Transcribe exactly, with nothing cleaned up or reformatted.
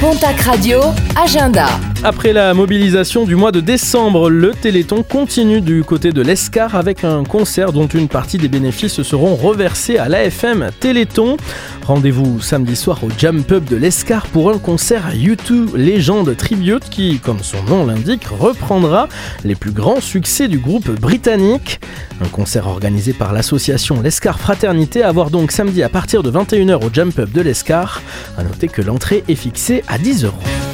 Pontac Radio, agenda. Après la mobilisation du mois de décembre, le Téléthon continue du côté de l'Escar avec un concert dont une partie des bénéfices seront reversés à l'A F M Téléthon. Rendez-vous samedi soir au Jam Pub de l'Escar pour un concert U deux Legend Tribute qui, comme son nom l'indique, reprendra les plus grands succès du groupe britannique. Un concert organisé par l'association l'Escar Fraternité à voir donc samedi à partir de vingt et une heures au Jam Pub de l'Escar. À noter que l'entrée est fixée à dix euros.